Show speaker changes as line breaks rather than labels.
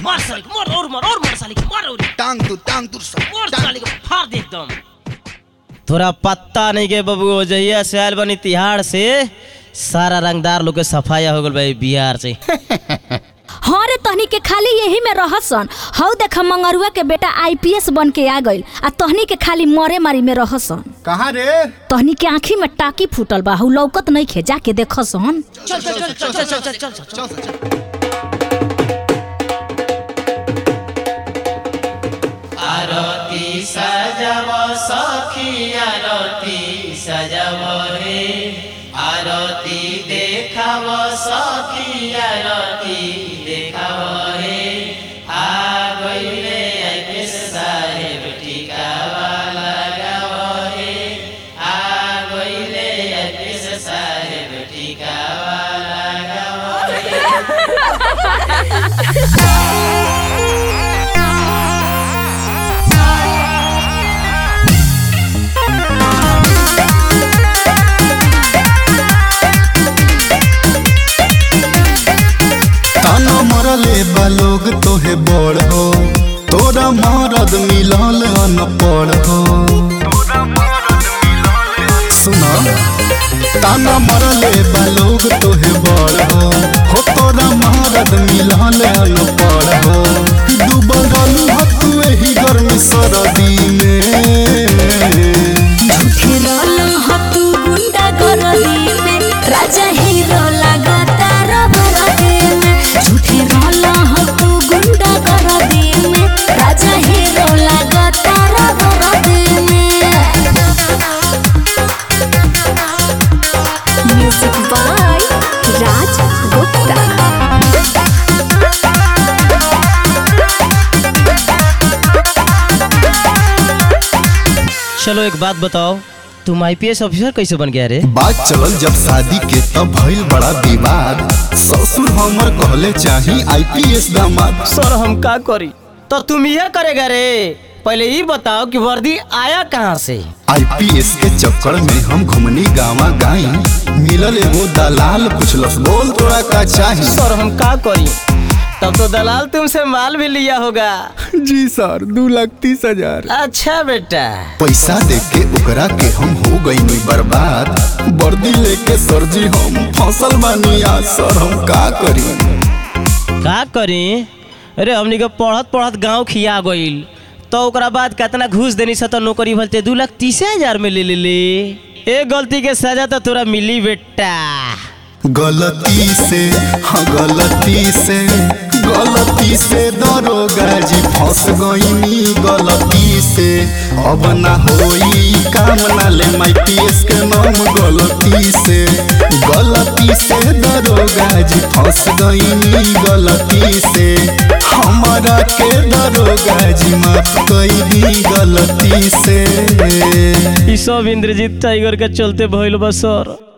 मार साले को, मार और मार साले को, मार और
टांग तू
मार साले को, फाड़ दे एकदम। थोड़ा पत्ता नहीं के बबू, जहिया से आयल बनी तिहाड़ से सारा रंगदार लोग के सफाया हो गल भाई बिहार से।
हाँ रे, तहनी के खाली यही में रहसन। हौ देख मंगरुआ के बेटा IPS बन के आ गइल, आ तहनी के खाली मरे मारी में रहसन।
कहाँ रे?
तहनी के आँखी में टाकी फूटल बा, हौ लौकत नहीं खे, जाके देखसन।
चल चल चल चल चल चल चल चल चल। आरती सजाव सखी आरती सजाव रे, आरती देखाव सखी आरती देखाव रे। आ गइले IPS साहेब टिकावा लगाव रे, आ गइले IPS साहेब टिकावा लगाव रे।
मरले बालोग तोहे बड़ हो, तोरा मरद मिलल अनपढ़ हो। सुना ताना मरले बालोग तोहे बड़ हो तोरा मरद मिलल अनपढ़ हो। डूबल रहलू हतू एही गर्मी सरदी में,
झूठे रहलू हतू गुंडा गर्दी में, राजा हीरो लगाता रबरदी में। झूठे रहलू हतू गुंडा गर्दी में, राजा हीरो लगाता रबरदी में। Music by Raj Gupta.
चलो एक बात बताओ, तुम IPS ऑफिसर कैसे बन गया रे?
बात चलल जब शादी के तब भइल बड़ा विवाद। ससुर हमर कहले चाही IPS दामाद।
सर हम का करी? तो तुम ये करेगा रे? पहले ये बताओ कि वर्दी आया कहाँ से?
IPS के चक्कर में हम घुमनी गावा गाई, मिलल एगो दलाल पुछलस बोल तोरा का चाही।
सर हम का करी? तब तो दलाल तुमसे माल भी लिया होगा।
जी सर, 2,30,000।
अच्छा बेटा,
पैसा दे के ओकरा के हम हो गई बर्बाद। वर्दी लेके सर जी हम फसल बानिया, सर हम का
करी? अरे हमनी के पढ़त पढ़त गाँव खिया गईल, तो ओकरा बाद कितना घूस देनी सा तो नौकरी भलते 2,30,000 में ले ले। एक गलती के सजा तो तोरा मिली बेटा।
गलती से हाँ गलती से दरोगा जी फंस गईनी। गलती से अब ना होई काम, ना ले IPS के नाम। गलती से दरोगा जी फंस गईनी। गलती से हमारा के दरोगा जी माफ कई दी। गलती से
ई सब इंद्रजीत टाइगर के चलते भइल बा सर।